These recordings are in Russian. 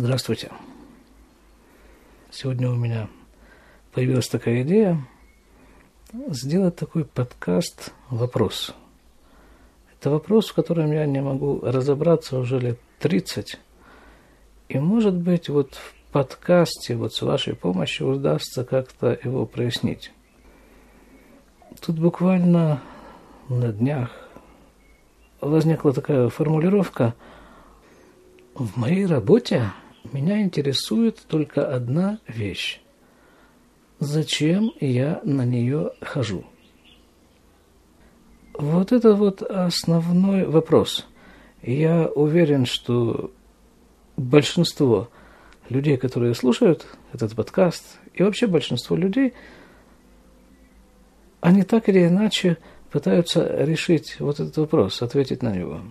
Здравствуйте. Сегодня у меня появилась такая идея сделать такой подкаст «Вопрос». Это вопрос, в котором я не могу разобраться уже лет 30. И, может быть, вот в подкасте вот с вашей помощью удастся как-то его прояснить. Тут буквально на днях возникла такая формулировка: в моей работе меня интересует только одна вещь. Зачем я на нее хожу? Вот это вот основной вопрос. Я уверен, что большинство людей, которые слушают этот подкаст, и вообще большинство людей, они так или иначе пытаются решить вот этот вопрос, ответить на него.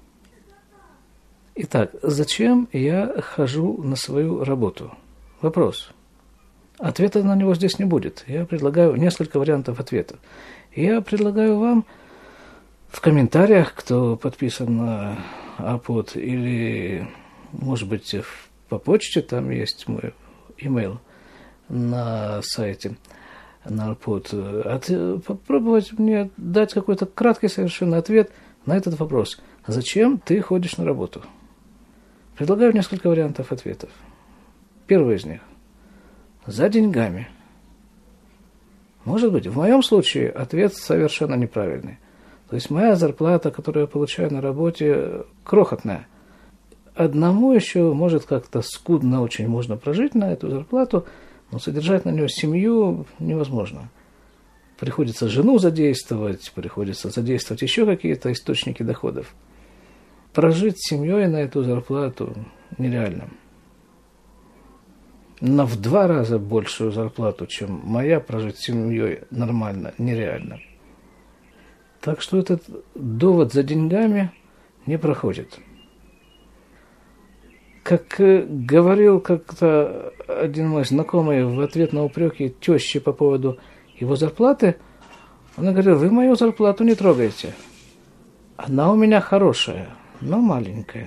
Итак, зачем я хожу на свою работу? Вопрос. Ответа на него здесь не будет. Я предлагаю несколько вариантов ответа. Я предлагаю вам в комментариях, кто подписан на iPod, или, может быть, по почте, там есть мой email на сайте, на iPod, попробовать мне дать какой-то краткий совершенно ответ на этот вопрос. Зачем ты ходишь на работу? Предлагаю несколько вариантов ответов. Первый из них. За деньгами. Может быть, в моем случае ответ совершенно неправильный. То есть моя зарплата, которую я получаю на работе, крохотная. Одному еще, может, как-то скудно очень можно прожить на эту зарплату, но содержать на нее семью невозможно. Приходится жену задействовать, приходится задействовать еще какие-то источники доходов. Прожить с семьей на эту зарплату нереально. На в 2 раза большую зарплату, чем моя, прожить с семьей нормально, нереально. Так что этот довод за деньгами не проходит. Как говорил как-то один мой знакомый в ответ на упреки тещи по поводу его зарплаты, он говорил: вы мою зарплату не трогайте. Она у меня хорошая, но маленькая.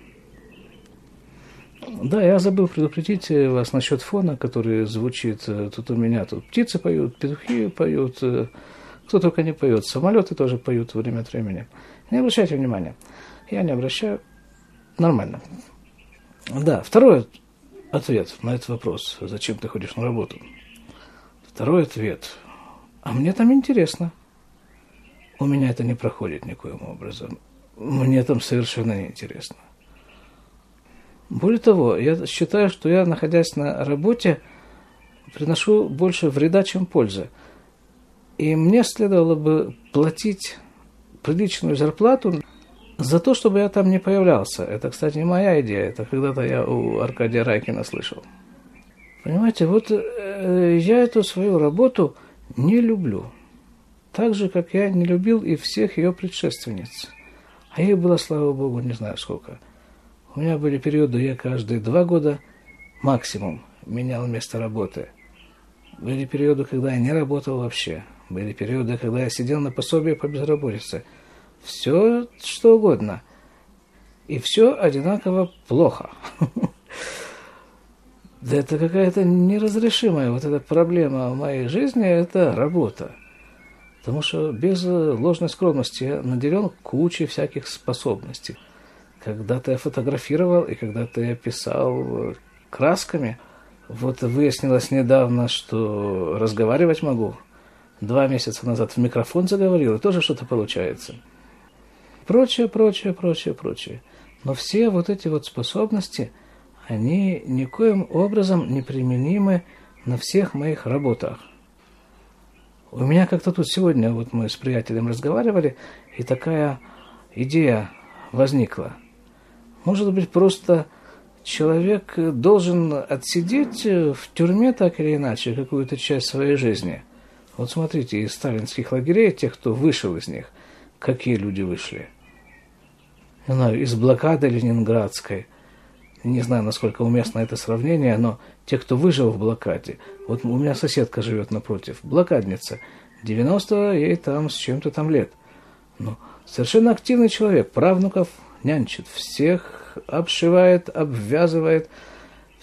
Да, я забыл предупредить вас насчет фона, который звучит тут у меня. Тут птицы поют, петухи поют, кто только не поет. Самолеты тоже поют время от времени. Не обращайте внимания. Я не обращаю. Нормально. Да, второй ответ на этот вопрос. Зачем ты ходишь на работу? Второй ответ. А мне там интересно. У меня это не проходит никоим образом. Мне там совершенно неинтересно. Более того, я считаю, что я, находясь на работе, приношу больше вреда, чем пользы. И мне следовало бы платить приличную зарплату за то, чтобы я там не появлялся. Это, кстати, не моя идея. Это когда-то я у Аркадия Райкина слышал. Понимаете, вот я эту свою работу не люблю. Так же, как я не любил и всех ее предшественниц. А их было, слава богу, не знаю сколько. У меня были периоды, я каждые 2 года максимум менял место работы. Были периоды, когда я не работал вообще. Были периоды, когда я сидел на пособии по безработице. Все, что угодно. И все одинаково плохо. Да это какая-то неразрешимая вот эта проблема в моей жизни, это работа. Потому что без ложной скромности я наделен кучей всяких способностей. Когда-то я фотографировал, и когда-то я писал красками. Вот выяснилось недавно, что разговаривать могу. 2 месяца назад в микрофон заговорил, и тоже что-то получается. Прочее. Но все вот эти вот способности, они никоим образом не применимы на всех моих работах. У меня как-то тут сегодня, вот мы с приятелем разговаривали, и такая идея возникла. Может быть, просто человек должен отсидеть в тюрьме так или иначе какую-то часть своей жизни. Вот смотрите, из сталинских лагерей, тех, кто вышел из них, какие люди вышли. Не знаю, из блокады ленинградской. Не знаю, насколько уместно это сравнение, но те, кто выжил в блокаде. Вот у меня соседка живет напротив, блокадница. 90 ей там с чем-то там лет. Ну, совершенно активный человек, правнуков нянчит, всех обшивает, обвязывает,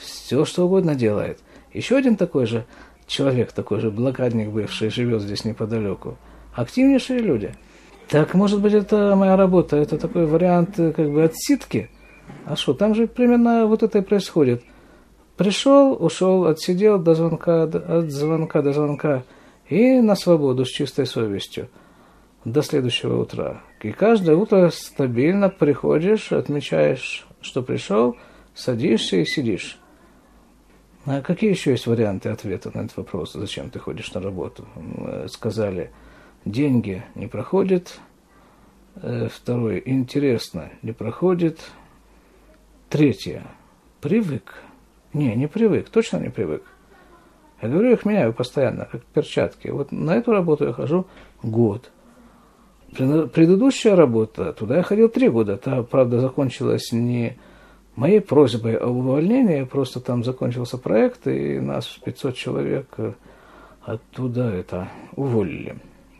все что угодно делает. Еще один такой же человек, такой же блокадник бывший, живет здесь неподалеку. Активнейшие люди. Так, может быть, это моя работа, это такой вариант как бы отсидки? А что, там же примерно вот это и происходит. Пришел, ушел, отсидел до звонка, от звонка до звонка и на свободу с чистой совестью до следующего утра. И каждое утро стабильно приходишь, отмечаешь, что пришел, садишься и сидишь. А какие еще есть варианты ответа на этот вопрос, зачем ты ходишь на работу? Сказали, деньги не проходят. Второе, интересно, не проходит. Третье, привык. Не привык, точно не привык. Я говорю, их меняю постоянно, как перчатки. Вот на эту работу я хожу год. Предыдущая работа, туда я ходил 3 года. Та, правда, закончилась не моей просьбой об увольнении, просто там закончился проект, и нас 500 человек оттуда уволили.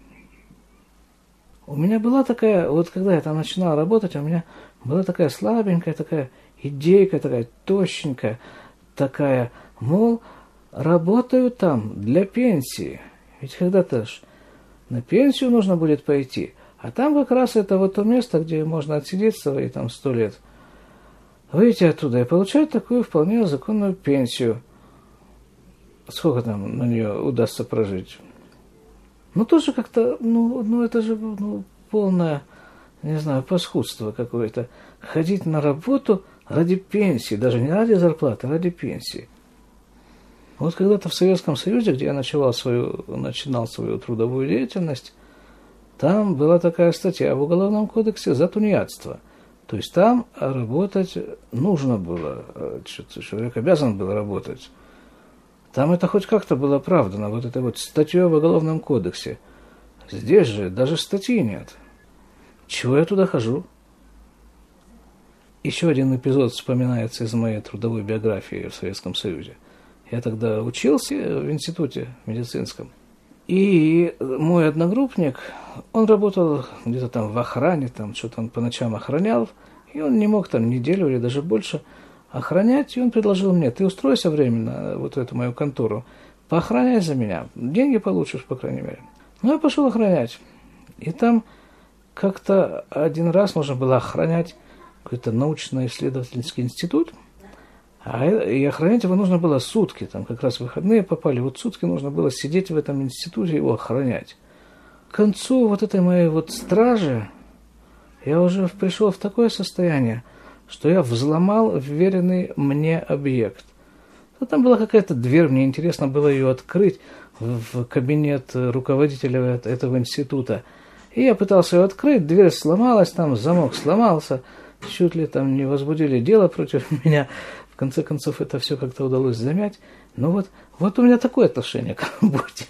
У меня была такая, вот когда я там начинал работать, у меня была такая слабенькая, такая идейка, такая тощенькая, такая, мол, работаю там для пенсии. Ведь когда-то ж на пенсию нужно будет пойти. А там как раз это вот то место, где можно отсидеть свои там 100 лет, выйти оттуда и получать такую вполне законную пенсию. Сколько там на нее удастся прожить? Ну, тоже как-то, это же полное, не знаю, паскудство какое-то. Ходить на работу ради пенсии, даже не ради зарплаты, а ради пенсии. Вот когда-то в Советском Союзе, где я начинал свою трудовую деятельность, там была такая статья в Уголовном кодексе за тунеядство. То есть там работать нужно было, человек обязан был работать. Там это хоть как-то было оправдано, вот этой вот статьей в Уголовном кодексе. Здесь же даже статьи нет. Чего я туда хожу? Еще один эпизод вспоминается из моей трудовой биографии в Советском Союзе. Я тогда учился в институте медицинском. И мой одногруппник, он работал где-то там в охране, там что-то он по ночам охранял, и он не мог там неделю или даже больше охранять, и он предложил мне, ты устройся временно вот в эту мою контору, поохраняй за меня, деньги получишь, по крайней мере. Ну, я пошел охранять. И там как-то один раз нужно было охранять какой-то научно-исследовательский институт, и охранять его нужно было сутки, там как раз выходные попали, вот сутки нужно было сидеть в этом институте и его охранять. К концу вот этой моей вот стражи я уже пришел в такое состояние, что я взломал вверенный мне объект. Ну, там была какая-то дверь, мне интересно было ее открыть в кабинет руководителя этого института. И я пытался ее открыть, дверь сломалась, там замок сломался, чуть ли там не возбудили дело против меня. В конце концов, это все как-то удалось замять. Но вот у меня такое отношение к работе.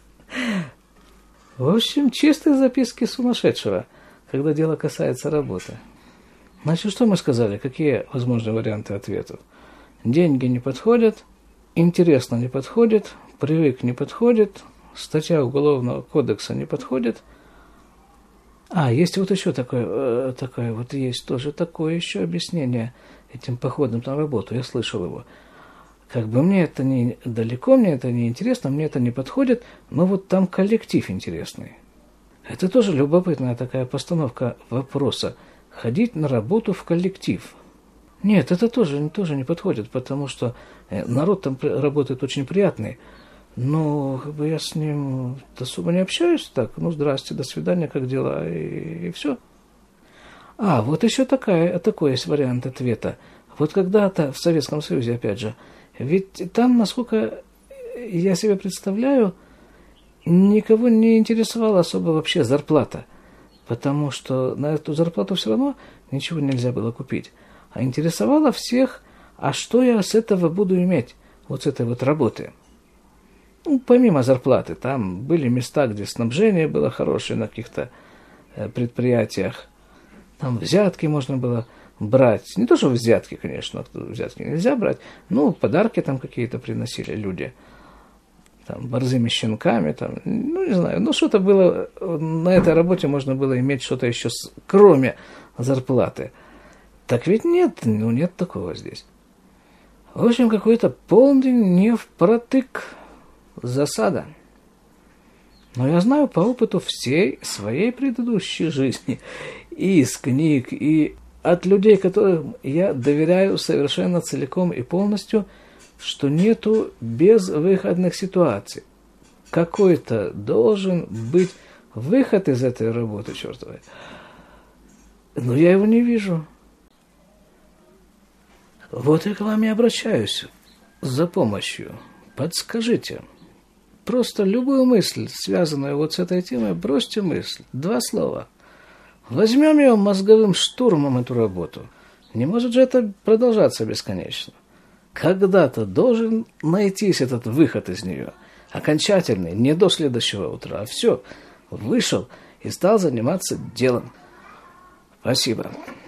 В общем, чистые записки сумасшедшего, когда дело касается работы. Значит, что мы сказали? Какие возможные варианты ответов? Деньги не подходят, интересно не подходит, привык не подходит, статья Уголовного кодекса не подходит. Есть вот еще такое вот есть тоже такое еще объяснение этим походом на работу. Я слышал его. Как бы мне это не далеко, мне это не интересно, мне это не подходит, но вот там коллектив интересный. Это тоже любопытная такая постановка вопроса. Ходить на работу в коллектив. Нет, это тоже не подходит, потому что народ там работает очень приятный. Но как бы я с ним особо не общаюсь так. Здрасте, до свидания, как дела, и все. Вот еще такой есть вариант ответа. Вот когда-то в Советском Союзе, опять же, ведь там, насколько я себе представляю, никого не интересовала особо вообще зарплата. Потому что на эту зарплату все равно ничего нельзя было купить. А интересовало всех, что я с этого буду иметь, вот с этой вот работы. Помимо зарплаты, там были места, где снабжение было хорошее на каких-то предприятиях. Там взятки можно было брать. Не то, что взятки, конечно, взятки нельзя брать, подарки там какие-то приносили люди. Там, борзыми щенками, там, не знаю, что-то было, на этой работе можно было иметь что-то еще, кроме зарплаты. Так ведь нет, нет такого здесь. В общем, какой-то полный невпротык, засада. Но я знаю по опыту всей своей предыдущей жизни, и из книг, и от людей, которым я доверяю совершенно целиком и полностью, что нету безвыходных ситуаций. Какой-то должен быть выход из этой работы, чертовой. Но я его не вижу. Вот я к вам и обращаюсь за помощью. Подскажите. Просто любую мысль, связанную вот с этой темой, бросьте мысль. 2 слова. Возьмем ее мозговым штурмом, эту работу. Не может же это продолжаться бесконечно. Когда-то должен найтись этот выход из нее. Окончательный, не до следующего утра. А все, вышел и стал заниматься делом. Спасибо.